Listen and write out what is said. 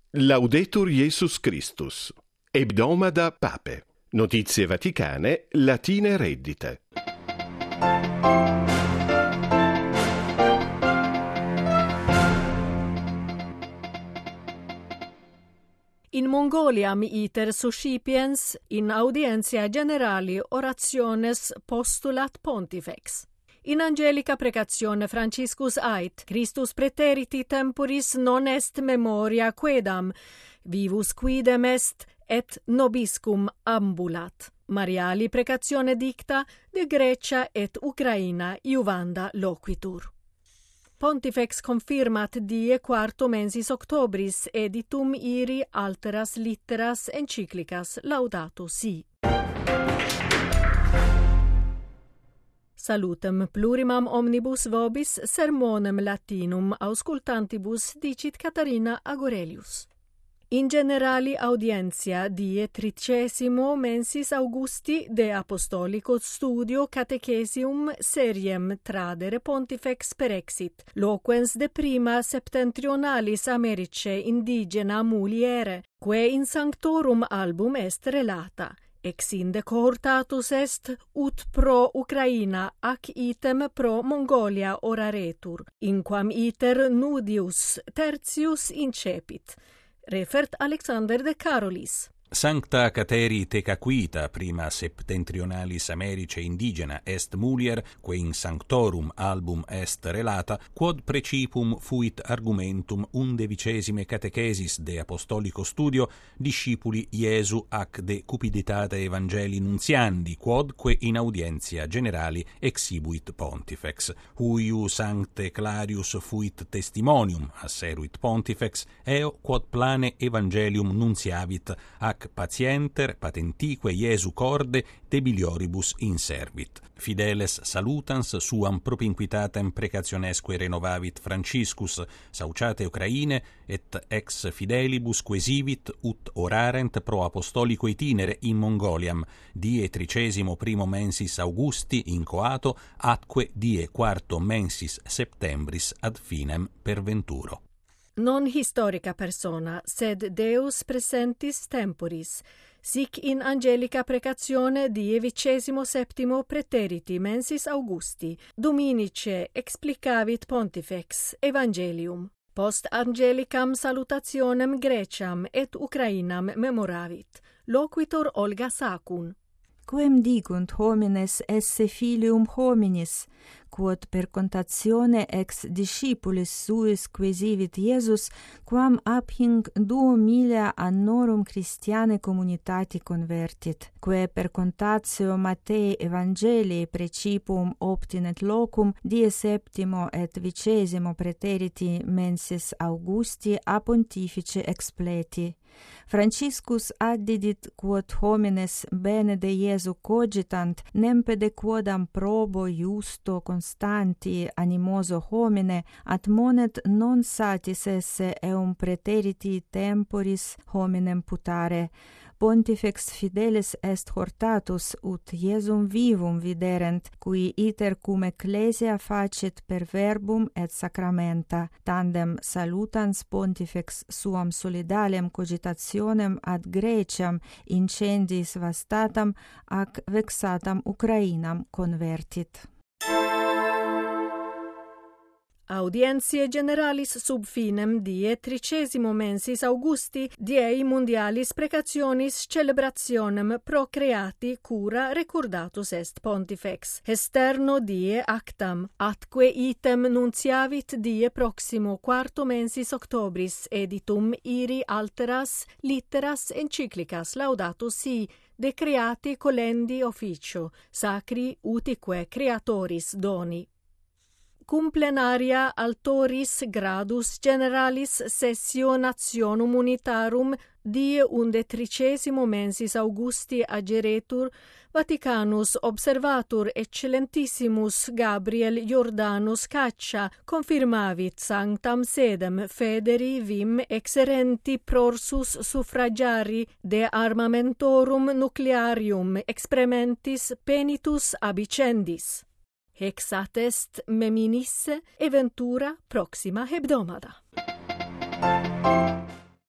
Laudetur Jesus Christus. Hebdomada Pape. Notizie vaticane, latine reddite. In Mongoliam iter suscipiens in audientia generali orationes postulat pontifex. In angelica precatione Franciscus ait, Christus praeteriti temporis non est memoria quedam, vivus quidem est et nobiscum ambulat. Mariali precatione dicta de Grecia et Ucraina iuvanda loquitur. Pontifex confirmat die quarto mensis octobris editum iri alteras litteras encyclicas laudato si. Salutem plurimam omnibus vobis sermonem latinum auscultantibus dicit Catarina Agorelius. In generali audientia die 30 mensis Augusti de Apostolico Studio Catechesium seriem tradere Pontifex perexit, loquens de prima septentrionalis Americe indigena muliere, quae in sanctorum album est relata, ex inde cohortatus est ut pro Ucraina ac item pro Mongolia oraretur, inquam iter nudius tertius incepit. Refert Alexander de Carolis. Sancta Cateri tecaquita prima septentrionalis Americe indigena est mulier, que in sanctorum album est relata, quod precipum fuit argumentum 11 catechesis de Apostolico Studio discipuli Iesu ac de cupiditate Evangeli nuntiandi, quodque in audientia generali exibuit Pontifex. Huiu Sancte Clarius fuit testimonium, asseruit Pontifex, eo quod plane Evangelium nuntiavit ac patienter patentique Iesu corde debilioribus inservit. Fideles salutans suam propinquitatem precationesque renovavit Franciscus, sauciate Ucraine, et ex fidelibus quesivit ut orarent pro apostolico itinere in Mongoliam, die 31 mensis Augusti in coato, atque die 4 mensis septembris ad finem perventuro. Non historica persona, sed Deus presentis temporis, sic in angelica precatione die 27 praeteriti mensis Augusti, Dominice explicavit Pontifex Evangelium. Post angelicam salutationem Greciam et Ucrainam memoravit, loquitur Olga Sacun. Quem digunt homines esse filium hominis, quod per contatione ex discipulis suis quesivit Iesus, quam ab hinc 2000 annorum Christiane communitati convertit, quae per contatio Mattei Evangelii precipum obtinet locum die 7 et 20 praeteriti mensis Augusti a pontifice expleti. Franciscus addidit quod homines bene de Iesu cogitant, nempede quodam probo justo constanti animoso homine, admonet non satis esse eum praeteriti temporis hominem putare. Pontifex fidelis est hortatus ut Iesum vivum viderent, qui iter cum ecclesia facit per verbum et sacramenta, tandem salutans Pontifex suam solidalem cogitationem ad Greciam incendis vastatam ac vexatam Ucrainam convertit. Audientiae generalis sub finem die 30 mensis Augusti diei mundialis precationis celebrationem procreati cura recordatus est Pontifex. Hesterno die actam, atque item nuntiavit die proximo quarto mensis octobris editum iri alteras litteras encyclicas laudato si, decreati colendi officio, sacri utique creatoris doni. Cum plenaria altoris gradus generalis sessio nationum unitarum die 11 mensis Augusti ageretur, Vaticanus observatur excellentissimus Gabriel Jordanus Caccia confirmavit sanctam sedem federi vim exerenti prorsus suffragari de armamentorum nuclearium experimentis penitus abicendis. Hexat est meminisse e ventura proxima hebdomada.